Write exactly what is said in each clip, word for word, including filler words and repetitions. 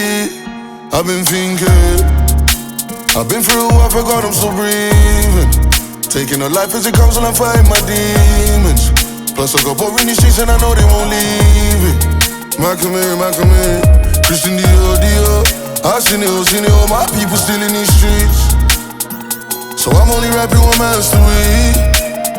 lately, I've been thinking. I've been through, I forgot I'm still breathing. Taking a life as it comes and I'm fighting my demons. Plus I got poor in the streets and I know they won't leave it. Malcolm in, Malcolm in, Christian Dior, Dior. I seen it, seen it, all my people still in these streets. So I'm only rapping one man's to eat.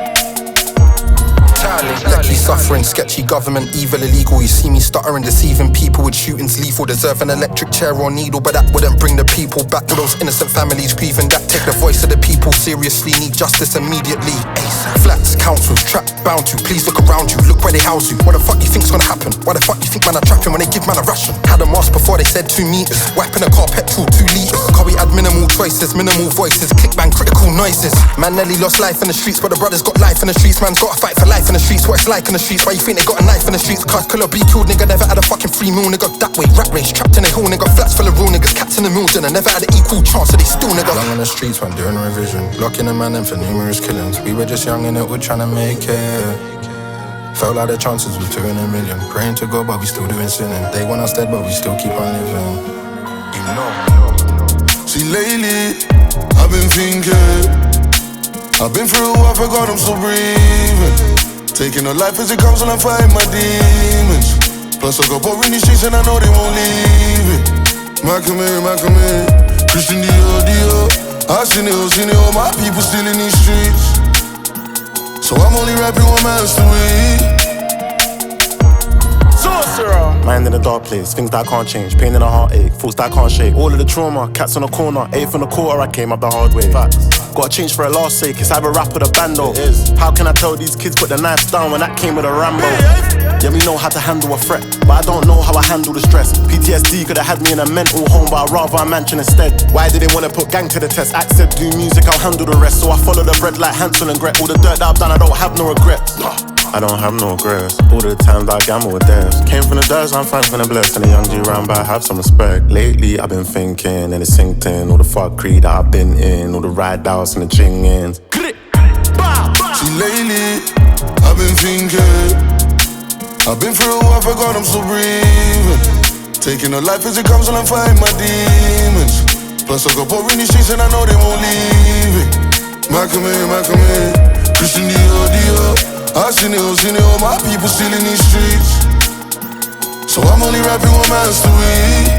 Lecky suffering, sketchy government, evil, illegal. You see me stuttering, deceiving people with shootings lethal. Deserve an electric chair or needle, but that wouldn't bring the people back. To those innocent families grieving that take the voice of the people seriously. Need justice immediately. Flats, councils, trapped, bound to. Please look around you, look where they house you. What the fuck you think's gonna happen? Why the fuck you think man are trapping when they give man a ration? Had a mask before they said two meters. Wiping a car, petrol, two litres. Cause we had minimal choices, minimal voices. Click bang, critical noises. Man nearly lost life in the streets, but the brothers got life in the streets. Man's gotta fight for life in the streets. What it's like in the streets, why you think they got a knife in the streets? Cause kill or be killed, nigga, never had a fucking free meal, nigga. That way, rat race, trapped in a hill, nigga. Flats full of real niggas, cats in the mules, and I never had an equal chance, so they still, nigga. Long on the streets when doing revision, locking a man in for numerous killings. We were just young and it, we're trying to make it. Felt like the chances was two in a million. Praying to God, but we still doing sinning. They want us dead, but we still keep on living. You know. See, lately, I've been thinking. I've been through, I forgot I'm still breathing. Taking a life as it comes and I'm fighting my demons. Plus I got poor in the streets and I know they won't leave it. Malcolm in, Malcolm in, Christian Dior, Dior. I seen it, seen it, all my people still in these streets. So I'm only rapping one man's to eat. Mind in a dark place, things that I can't change. Pain in a heartache, thoughts that I can't shake. All of the trauma, cats on the corner. Eighth in the quarter, I came up the hard way. Facts. Gotta change for a last sake, it's either rap or the bando. It is. How can I tell these kids put the knives down when that came with a Rambo? Yeah, we know how to handle a threat, but I don't know how I handle the stress. P T S D could've had me in a mental home, but I'd rather a mansion instead. Why did they wanna put gang to the test? Act said do music, I'll handle the rest. So I follow the bread like Hansel and Gretel. All the dirt that I've done, I don't have no regrets. I don't have no regrets. All the times that I gamble with theirs. Came from the dirt, I'm thankful and blessed. And a young G round, but I have some respect. Lately I've been thinking, and it's synced in. All the fuckery that I've been in, all the ride outs and the ching-ins. See, lately I've been thinking. I've been through, I forgot I'm still breathing. Taking a life as it comes and I'm fighting my demons. Plus I got poor in the streets and I know they won't leave it. Malcolm in, Malcolm in, Christian Dior, Dior. I seen it, seen it, all my people still in these streets. So I'm only rapping one man's to eat.